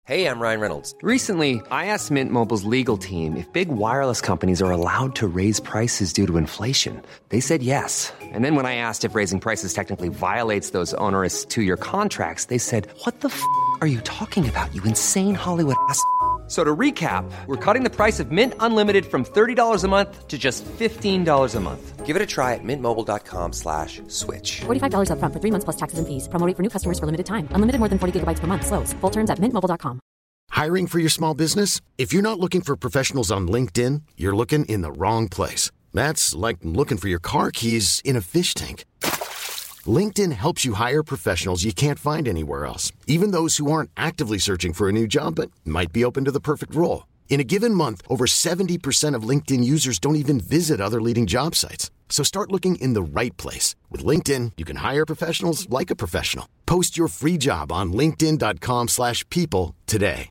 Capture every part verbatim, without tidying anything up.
Hey, I'm Ryan Reynolds. Recently, I asked Mint Mobile's legal team if big wireless companies are allowed to raise prices due to inflation. They said yes. And then when I asked if raising prices technically violates those onerous two-year contracts, they said, what the f*** are you talking about, you insane Hollywood ass f- So to recap, we're cutting the price of Mint Unlimited from thirty dollars a month to just fifteen dollars a month. Give it a try at mintmobile.com slash switch. forty-five dollars up front for three months plus taxes and fees. Promo rate for new customers for limited time. Unlimited more than forty gigabytes per month. Slows full terms at mint mobile dot com. Hiring for your small business? If you're not looking for professionals on LinkedIn, you're looking in the wrong place. That's like looking for your car keys in a fish tank. LinkedIn helps you hire professionals you can't find anywhere else, even those who aren't actively searching for a new job but might be open to the perfect role. In a given month, over seventy percent of LinkedIn users don't even visit other leading job sites. So start looking in the right place. With LinkedIn, you can hire professionals like a professional. Post your free job on linkedin.com slash people today.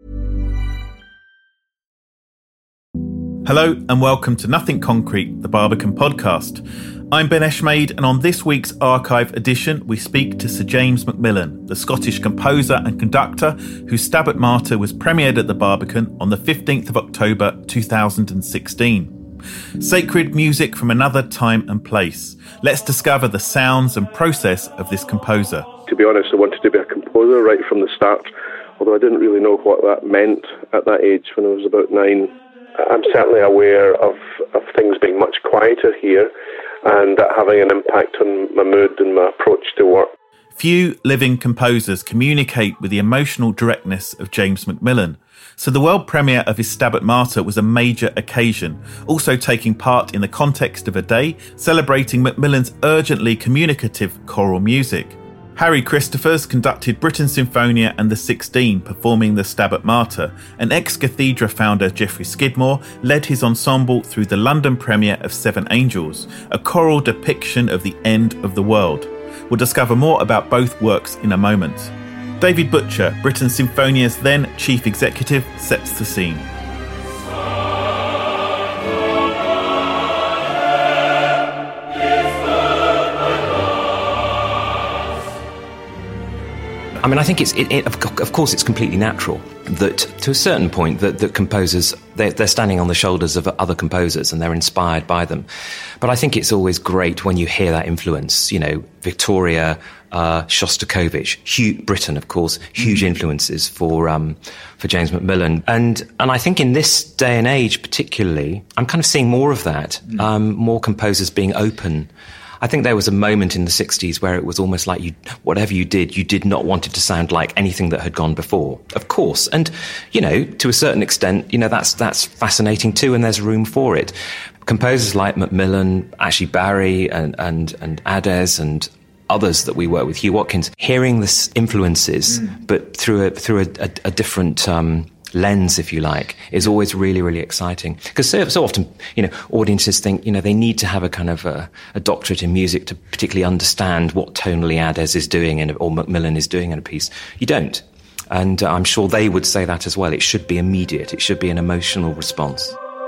Hello and welcome to Nothing Concrete, the Barbican podcast. I'm Ben Eshmade, and on this week's archive edition, we speak to Sir James Macmillan, the Scottish composer and conductor whose Stabat Mater was premiered at the Barbican on the fifteenth of October two thousand sixteen. Sacred music from another time and place. Let's discover the sounds and process of this composer. To be honest, I wanted to be a composer right from the start, although I didn't really know what that meant at that age when I was about nine. I'm certainly aware of, of things being much quieter here and that having an impact on my mood and my approach to work. Few living composers communicate with the emotional directness of James Macmillan, so the world premiere of his Stabat Mater was a major occasion, also taking part in the context of a day celebrating Macmillan's urgently communicative choral music. Harry Christophers conducted Britten Sinfonia and the Sixteen performing the Stabat Mater, and ex-Cathedra founder Geoffrey Skidmore led his ensemble through the London premiere of Seven Angels, a choral depiction of the end of the world. We'll discover more about both works in a moment. David Butcher, Britten Sinfonia's then chief executive, sets the scene. I mean, I think it's, it, it, of, of course, it's completely natural that, to a certain point, that, that composers, they're, they're standing on the shoulders of other composers and they're inspired by them. But I think it's always great when you hear that influence, you know, Victoria, uh, Shostakovich, Hugh, Britten, of course, huge influences for, um, for James Macmillan. And, and I think in this day and age, particularly, I'm kind of seeing more of that, um, more composers being open. I think there was a moment in the sixties where it was almost like you, whatever you did, you did not want it to sound like anything that had gone before. Of course. And, you know, to a certain extent, you know, that's, that's fascinating too, and there's room for it. Composers like Macmillan, actually Barry and, and, and Adès and others that we work with, Hugh Watkins, hearing the influences, mm. but through a, through a, a, a different, um, lens, if you like, is always really, really exciting. Because so, so often, you know, audiences think, you know, they need to have a kind of a, a doctorate in music to particularly understand what tonally Adès is doing in, or Macmillan is doing in a piece. You don't. And uh, I'm sure they would say that as well. It should be immediate. It should be an emotional response.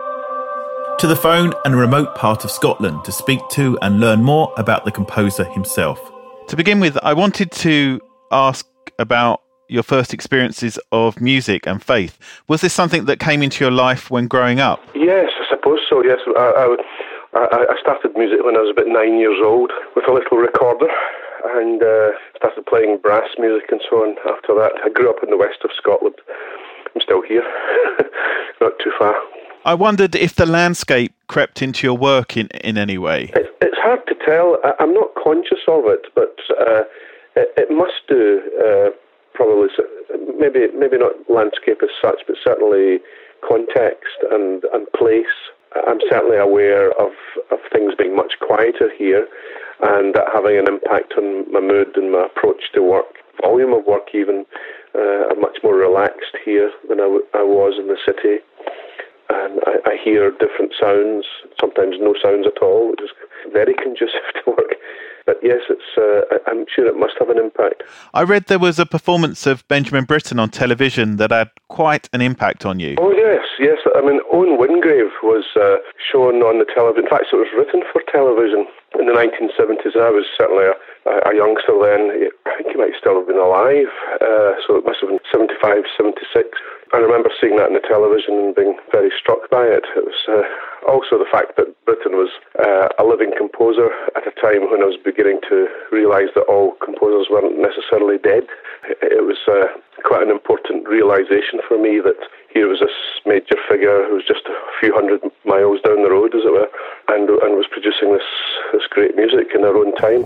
To the phone and a remote part of Scotland to speak to and learn more about the composer himself. To begin with, I wanted to ask about your first experiences of music and faith. Was this something that came into your life when growing up? Yes, I suppose so, yes. I, I, I started music when I was about nine years old with a little recorder and uh, started playing brass music and so on after that. I grew up in the west of Scotland. I'm still here, not too far. I wondered if the landscape crept into your work in, in any way. It's, it's hard to tell. I, I'm not conscious of it, but uh, it, it must do. Uh, Probably, maybe maybe not landscape as such, but certainly context and, and place. I'm certainly aware of, of things being much quieter here and that having an impact on my mood and my approach to work. Volume of work even, uh, I'm much more relaxed here than I, w- I was in the city. and I, I hear different sounds, sometimes no sounds at all, which is very conducive to work. But yes, it's. Uh, I'm sure it must have an impact. I read there was a performance of Benjamin Britten on television that had quite an impact on you. Oh yes, yes. I mean, Owen Wingrave was uh, shown on the television. In fact, it was written for television in the nineteen seventies. I was certainly a, a youngster then. I think he might still have been alive, uh, so it must have been seventy-five, seventy-six. I remember seeing that on the television and being very struck by it. It was uh, also the fact that Britten was uh, a living composer at a time when I was beginning to realise that all composers weren't necessarily dead. It was uh, quite an important realisation for me that here was this major figure who was just a few hundred miles down the road, as it were, and, and was producing this, this great music in their own time.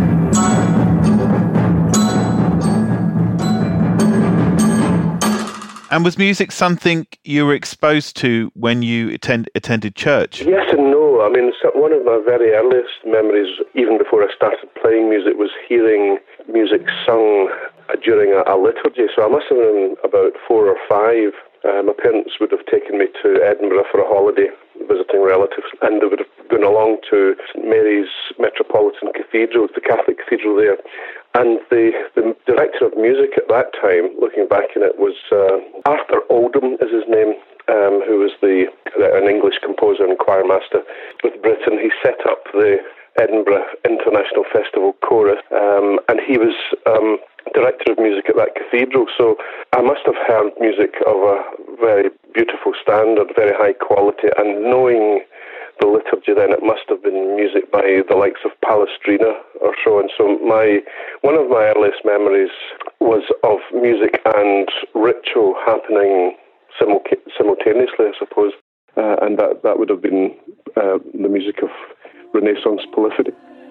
And was music something you were exposed to when you attend, attended church? Yes and no. I mean, one of my very earliest memories, even before I started playing music, was hearing music sung during a, a liturgy. So I must have been about four or five. Uh, my parents would have taken me to Edinburgh for a holiday, visiting relatives, and they would have gone along to Saint Mary's Metropolitan Cathedral, the Catholic cathedral there. And the, the director of music at that time, looking back in it, was uh, Arthur Oldham is his name, um, who was the an English composer and choir master with Britten. He set up the Edinburgh International Festival Chorus, um, and he was um, director of music at that cathedral. So I must have heard music of a very beautiful standard, very high quality, and knowing the liturgy then, it must have been music by the likes of Palestrina or so. And so my one of my earliest memories was of music and ritual happening simulca- simultaneously, I suppose. Uh, and that, that would have been uh, the music of Renaissance polyphony.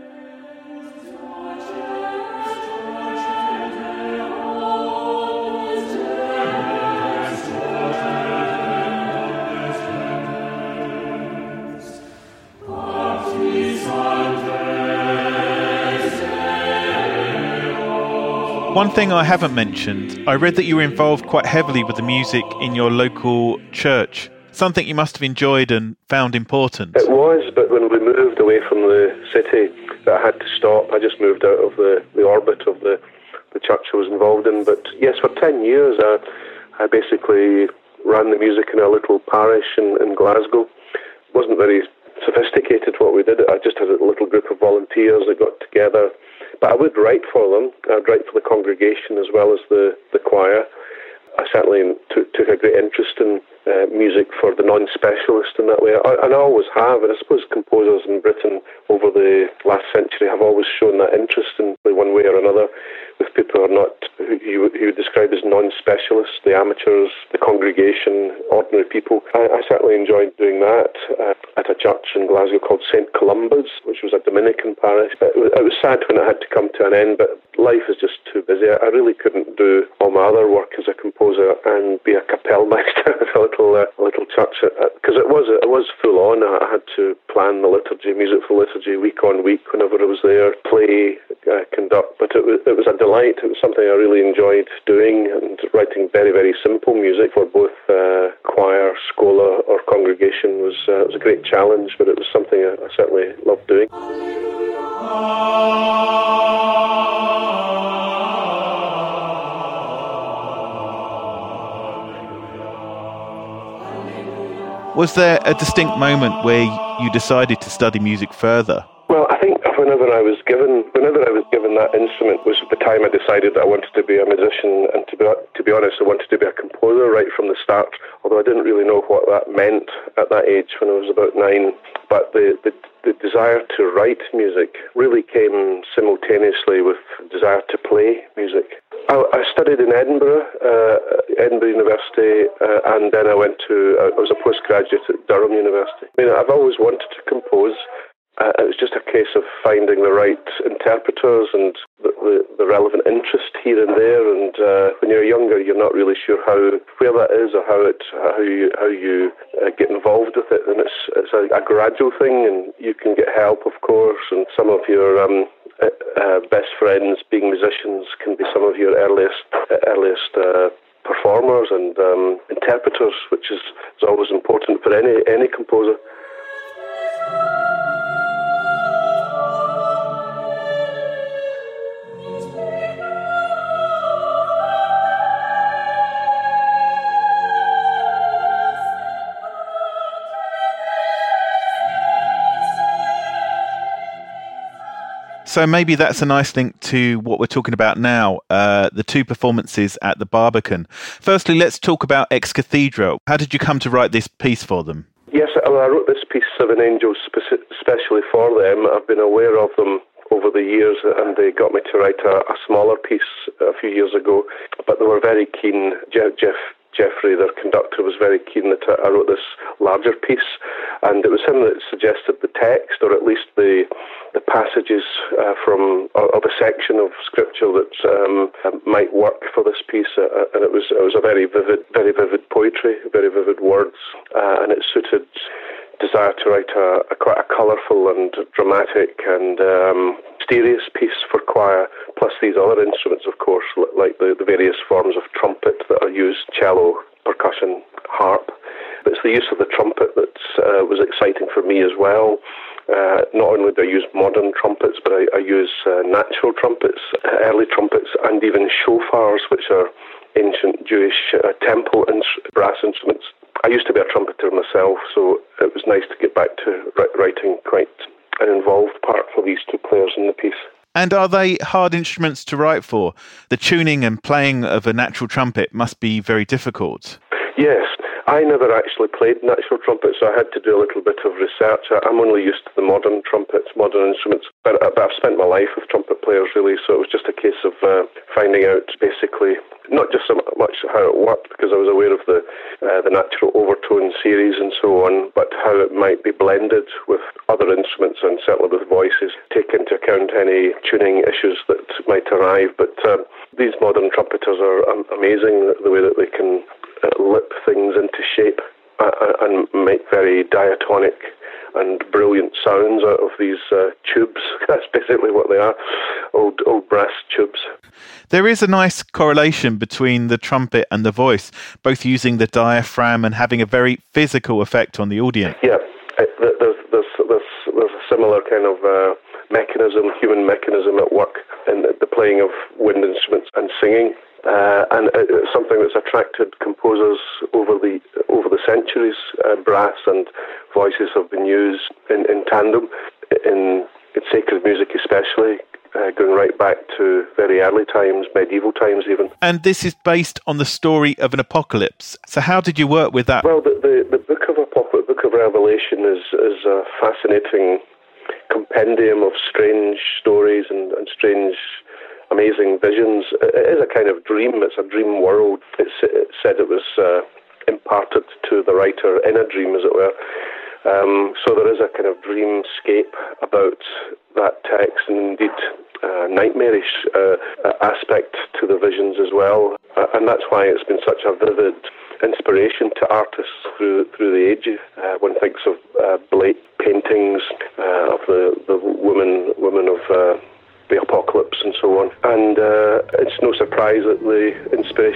One thing I haven't mentioned, I read that you were involved quite heavily with the music in your local church. Something you must have enjoyed and found important. It was, but when we moved away from the city, I had to stop. I just moved out of the, the orbit of the, the church I was involved in. But yes, for ten years I, I basically ran the music in a little parish in, in Glasgow. It wasn't very sophisticated what we did. I just had a little group of volunteers that got together. But I would write for them. I'd write for the congregation as well as the, the choir. I certainly took, took a great interest in uh, music for the non-specialist in that way. I, and I always have, and I suppose composers in Britain over the last century have always shown that interest in one way or another with people who are not, who you, who you would describe as non-specialists, the amateurs, the congregation, ordinary people. I, I certainly enjoyed doing that uh, at a church in Glasgow called Saint Columba's, which was a Dominican parish. It was, it was sad when it had to come to an end, but life is just too busy. I really couldn't do all my other work as a composer and be a Kapellmeister at a little, uh, a little church, because it was it was full on. I had to plan the liturgy, music for liturgy, week on week whenever I was there, play, uh, conduct. But it was it was a delight. It was something I really enjoyed doing, and writing very very simple music for both uh, choir, schola, or congregation was uh, was a great challenge. But it was something I, I certainly loved doing. Was there a distinct moment where you decided to study music further? Well, I think whenever I was given, whenever I was given that instrument was the time I decided that I wanted to be a musician, and to be to be honest, I wanted to be a composer right from the start. Although I didn't really know what that meant at that age when I was about nine. But the the, the desire to write music really came simultaneously with the desire to play music. I, I studied in Edinburgh, uh, Edinburgh University, uh, and then I went to, uh, I was a postgraduate at Durham University. I mean, I've always wanted to compose. Uh, it was just a case of finding the right interpreters and the, the, the relevant interest here and there. And uh, when you're younger, you're not really sure how where that is or how it how you how you uh, get involved with it. And it's it's a, a gradual thing, and you can get help, of course. And some of your um, uh, uh, best friends, being musicians, can be some of your earliest uh, earliest. Uh, performers stars and um, interpreters, which is, is always important for any any composer. So maybe that's a nice link to what we're talking about now, uh, the two performances at the Barbican. Firstly, let's talk about Ex Cathedra. How did you come to write this piece for them? Yes, I wrote this piece, Seven Angels, especially for them. I've been aware of them over the years, and they got me to write a, a smaller piece a few years ago, but they were very keen. Jeff, Jeff Jeffrey, their conductor, was very keen that I wrote this larger piece, and it was him that suggested the text, or at least the the passages uh, from or, or the section of scripture that um, might work for this piece. Uh, and it was it was a very vivid, very vivid poetry, very vivid words, uh, and it suited desire to write a, a quite a colourful and dramatic and um, mysterious piece for choir, plus these other instruments, of course, like the, the various forms of trumpet that are used, cello, percussion, harp. But it's the use of the trumpet that uh, was exciting for me as well. Uh, not only do I use modern trumpets, but I, I use uh, natural trumpets, early trumpets, and even shofars, which are ancient Jewish uh, temple ins- brass instruments. I used to be a trumpeter myself, so it was nice to get back to writing quite an involved part for these two players in the piece. And are they hard instruments to write for? The tuning and playing of a natural trumpet must be very difficult. Yes. I never actually played natural trumpet, so I had to do a little bit of research. I'm only used to the modern trumpets, modern instruments, but, but I've spent my life with trumpet players, really, so it was just a case of uh, finding out, basically, not just so much how it worked, because I was aware of the uh, the natural overtone series and so on, but how it might be blended with other instruments and certainly with voices, take into account any tuning issues that might arrive. But um, these modern trumpeters are um, amazing, the way that they can Uh, lip things into shape uh, and make very diatonic and brilliant sounds out of these uh, tubes. That's basically what they are, old old brass tubes. There is a nice correlation between the trumpet and the voice, both using the diaphragm and having a very physical effect on the audience. Yeah, there's, there's, there's, there's a similar kind of uh, mechanism, human mechanism at work in the playing of wind instruments and singing. Uh, and it's something that's attracted composers over the over the centuries. Uh, brass and voices have been used in, in tandem, in, in sacred music especially, uh, going right back to very early times, medieval times even. And this is based on the story of an apocalypse. So how did you work with that? Well, the, the, the Book of Apocalypse, Book of Revelation is, is a fascinating compendium of strange stories and, and strange amazing visions. It is a kind of dream. It's a dream world. It's, it said it was uh, imparted to the writer in a dream, as it were. Um, so there is a kind of dreamscape about that text, and indeed uh, nightmarish uh, aspect to the visions as well. Uh, and that's why it's been such a vivid inspiration to artists through through the ages. Uh, one thinks of uh, Blake paintings uh, of the the woman woman of uh, the apocalypse and so on. And uh, it's no surprise that the inspiration.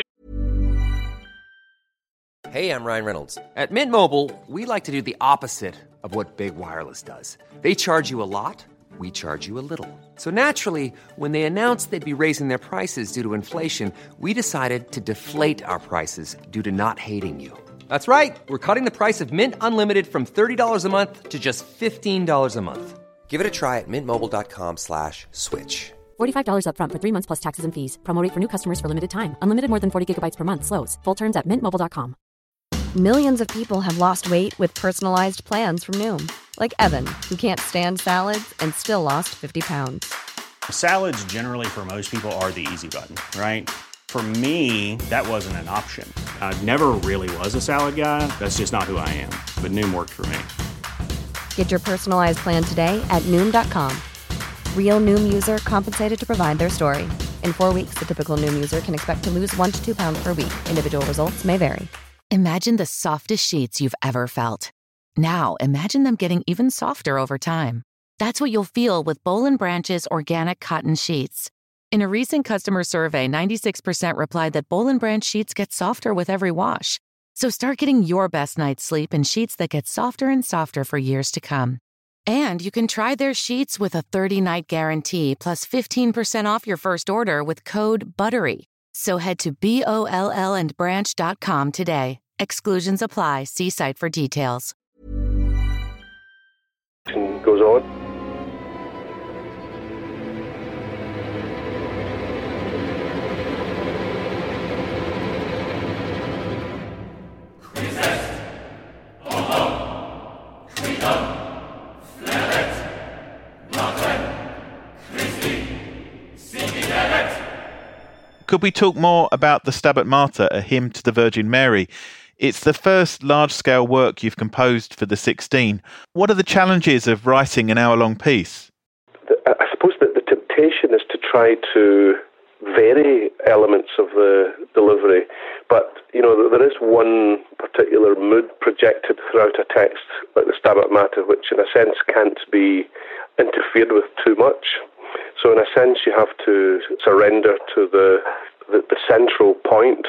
Hey, I'm Ryan Reynolds. At Mint Mobile, we like to do the opposite of what Big Wireless does. They charge you a lot, we charge you a little. So naturally, when they announced they'd be raising their prices due to inflation, we decided to deflate our prices due to not hating you. That's right. We're cutting the price of Mint Unlimited from thirty dollars a month to just fifteen dollars a month. Give it a try at mintmobile.com slash switch. forty-five dollars up front for three months plus taxes and fees. Promo rate for new customers for limited time. Unlimited more than forty gigabytes per month. Slows full terms at mint mobile dot com. Millions of people have lost weight with personalized plans from Noom. Like Evan, who can't stand salads and still lost fifty pounds. Salads generally for most people are the easy button, right? For me, that wasn't an option. I never really was a salad guy. That's just not who I am. But Noom worked for me. Get your personalized plan today at Noom dot com. Real Noom user compensated to provide their story. In four weeks, the typical Noom user can expect to lose one to two pounds per week. Individual results may vary. Imagine the softest sheets you've ever felt. Now, imagine them getting even softer over time. That's what you'll feel with Boll and Branch's organic cotton sheets. In a recent customer survey, ninety-six percent replied that Boll and Branch sheets get softer with every wash. So start getting your best night's sleep in sheets that get softer and softer for years to come. And you can try their sheets with a thirty-night guarantee plus fifteen percent off your first order with code BUTTERY. So head to B O L L and branch dot com today. Exclusions apply. See site for details. Goes on. Could we talk more about the Stabat Mater, a hymn to the Virgin Mary? It's the first large-scale work you've composed for the sixteen. What are the challenges of writing an hour-long piece? I suppose that the temptation is to try to vary elements of the delivery, but you know there is one particular mood projected throughout a text like the Stabat Mater, which in a sense can't be interfered with too much. So in a sense, you have to surrender to the the, the central point.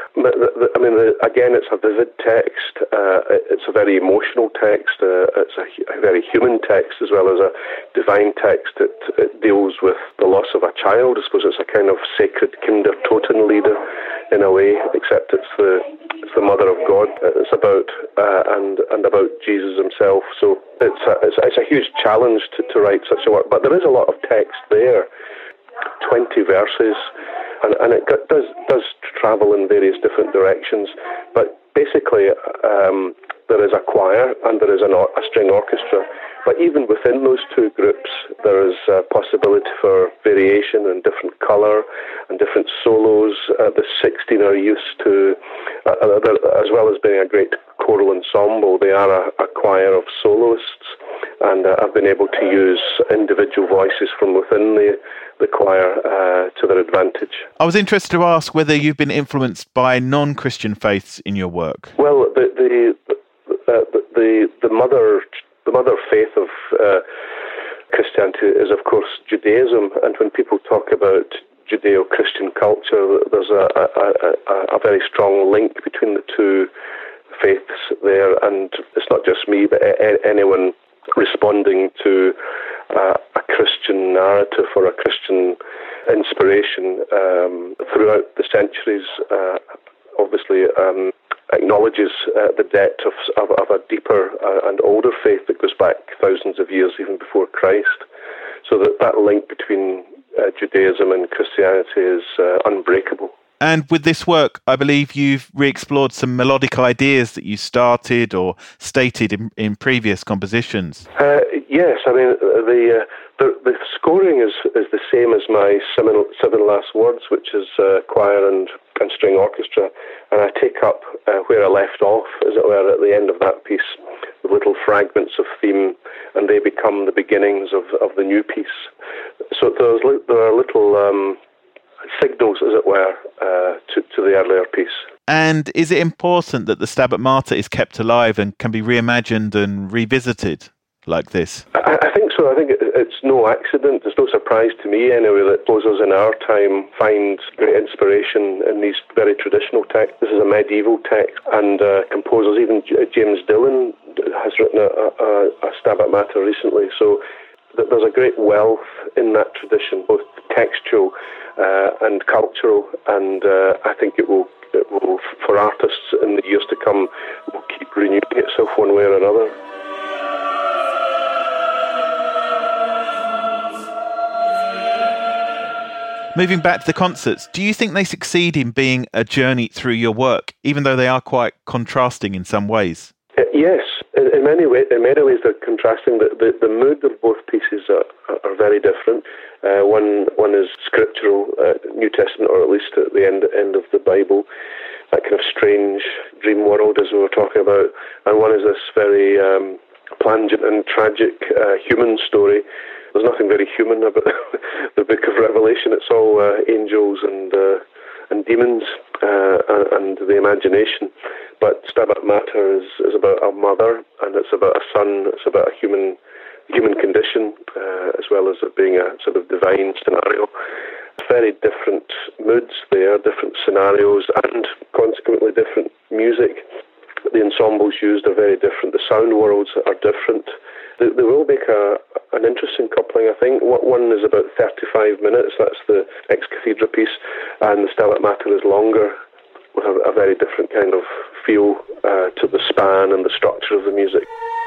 I mean, the, again, it's a vivid text. Uh, it's a very emotional text. Uh, it's a, a very human text as well as a divine text. It, it deals with the loss of a child. I suppose it's a kind of sacred Kindertotenlieder in a way, except it's the it's the Mother of God. It's about uh, and and about Jesus himself. So it's a, it's, it's a huge challenge to, to write such a work. But there is a lot of text there, twenty verses. And, and it does does travel in various different directions, but basically um, there is a choir and there is an or- a string orchestra. But even within those two groups, there is a possibility for variation and different colour and different solos. Uh, the sixteen are used to, uh, as well as being a great choral ensemble, they are a, a choir of soloists, and uh, I've been able to use individual voices from within the the choir uh, to their advantage. I was interested to ask whether you've been influenced by non-Christian faiths in your work. Well, the the the the, the, the mother the mother faith of uh, Christianity is, of course, Judaism, and when people talk about Judeo-Christian culture, there's a, a, a, a very strong link between the two faiths there, and it's not just me, but a- anyone responding to uh, a Christian narrative or a Christian inspiration um, throughout the centuries uh, obviously um, acknowledges uh, the depth of, of, of a deeper uh, and older faith that goes back thousands of years even before Christ. So that, that link between uh, Judaism and Christianity is uh, unbreakable. And with this work, I believe you've re-explored some melodic ideas that you started or stated in, in previous compositions. Uh, yes, I mean, the, uh, the the scoring is, is the same as my seven, seven last words, which is uh, choir and, and string orchestra. And I take up uh, where I left off, as it were, at the end of that piece, with little fragments of theme, and they become the beginnings of, of the new piece. So there's, there are little Um, signals, as it were, uh, to, to the earlier piece. And is it important that the Stabat Mater is kept alive and can be reimagined and revisited like this? I, I think so. I think it, it's no accident. It's no surprise to me, anyway, that composers in our time find great inspiration in these very traditional texts. This is a medieval text, and uh, composers, even J- James Dillon has written a, a, a Stabat Mater recently, so th- there's a great wealth in that tradition, both textual Uh, and cultural, and uh, I think it will, it will, for artists in the years to come, will keep renewing itself one way or another. Moving back to the concerts, do you think they succeed in being a journey through your work, even though they are quite contrasting in some ways? Uh, yes, in, in many ways, in many ways they're contrasting. The, the, the mood of both pieces are, are very different. Uh, one one is scriptural, uh, New Testament, or at least at the end end of the Bible, that kind of strange dream world as we were talking about, and one is this very um, plangent and tragic uh, human story. There's nothing very human about the Book of Revelation. It's all uh, angels and uh, and demons uh, and the imagination. But Stabat Mater is, is about a mother, and it's about a son. It's about a human human condition, uh, as well as it being a sort of divine scenario. very different moods there, different scenarios, and consequently different music. The ensembles used are very different. The sound worlds are different. They, they will make a, an interesting coupling, I think. One is about thirty-five minutes, that's the Ex Cathedra piece, and the Stabat Mater is longer, with a, a very different kind of feel uh, to the span and the structure of the music.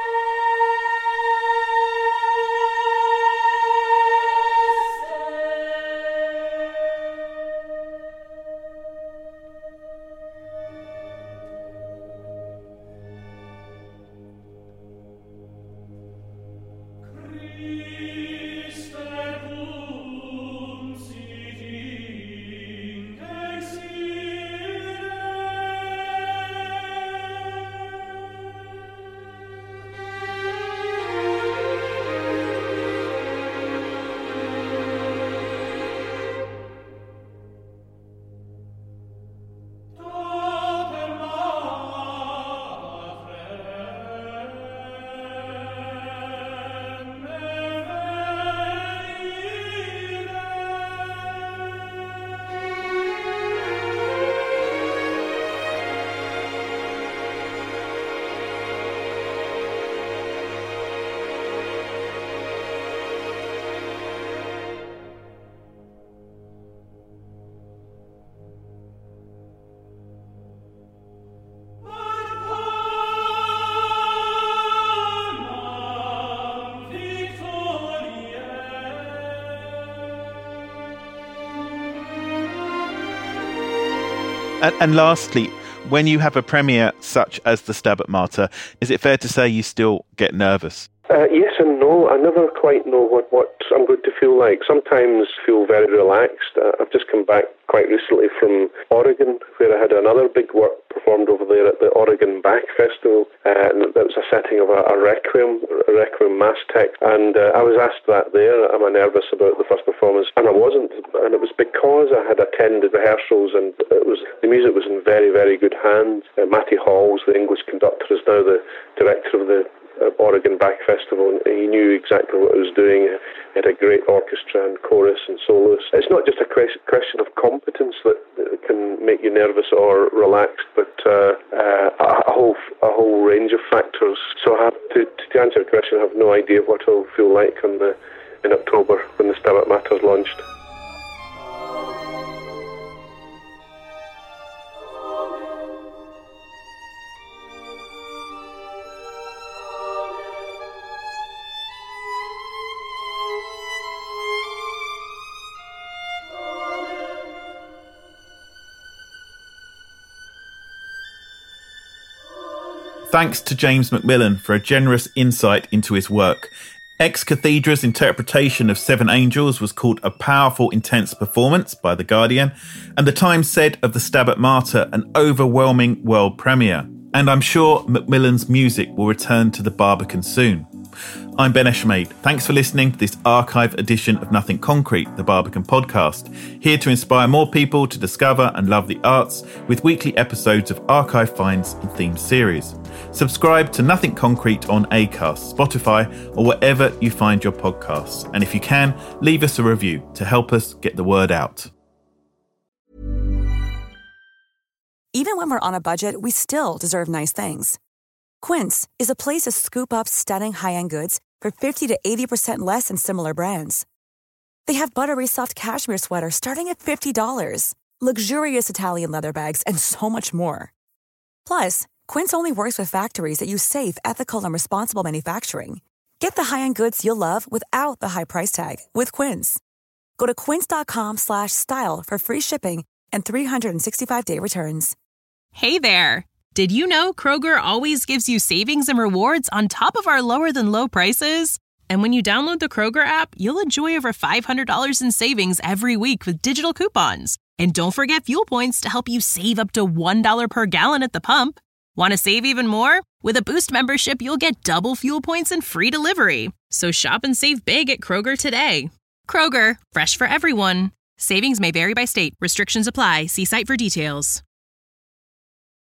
And, and lastly, when you have a premiere such as the Stabat Mater, is it fair to say you still get nervous? Uh, yes and no. I never quite know what, what I'm going to feel like. Sometimes feel very relaxed. Uh, I've just come back quite recently from Oregon, where I had another big work performed over there at the Oregon Bach Festival. Uh, and that was a setting of a, a requiem, a requiem mass text. And uh, I was asked that there. Am I nervous about the first performance? And I wasn't. And it was because I had attended rehearsals, and it was the music was in very, very good hands. Uh, Matty Halls, the English conductor, is now the director of the Uh, Oregon Bach Festival, and he knew exactly what he was doing. He had a great orchestra and chorus and soloists. It's not just a question of competence that, that can make you nervous or relaxed, but uh, uh, a whole a whole range of factors. So I have to, to answer your question, I have no idea what it'll feel like on the, in October when the Stabat Mater is launched. Thanks to James Macmillan for a generous insight into his work. Ex Cathedra's interpretation of Seven Angels was called a powerful, intense performance by The Guardian, and The Times said of the Stabat Mater, an overwhelming world premiere. And I'm sure Macmillan's music will return to the Barbican soon. I'm Ben Eshmade. Thanks for listening to this archive edition of Nothing Concrete, the Barbican podcast, here to inspire more people to discover and love the arts with weekly episodes of archive finds and themed series. Subscribe to Nothing Concrete on Acast, Spotify, or wherever you find your podcasts. And if you can, leave us a review to help us get the word out. Even when we're on a budget, we still deserve nice things. Quince is a place to scoop up stunning high-end goods for fifty to eighty percent less than similar brands. They have buttery soft cashmere sweaters starting at fifty dollars, luxurious Italian leather bags, and so much more. Plus, Quince only works with factories that use safe, ethical, and responsible manufacturing. Get the high-end goods you'll love without the high price tag with Quince. Go to quince.com slash style for free shipping and three sixty-five day returns. Hey there! Did you know Kroger always gives you savings and rewards on top of our lower-than-low prices? And when you download the Kroger app, you'll enjoy over five hundred dollars in savings every week with digital coupons. And don't forget fuel points to help you save up to one dollar per gallon at the pump. Want to save even more? With a Boost membership, you'll get double fuel points and free delivery. So shop and save big at Kroger today. Kroger, fresh for everyone. Savings may vary by state. Restrictions apply. See site for details.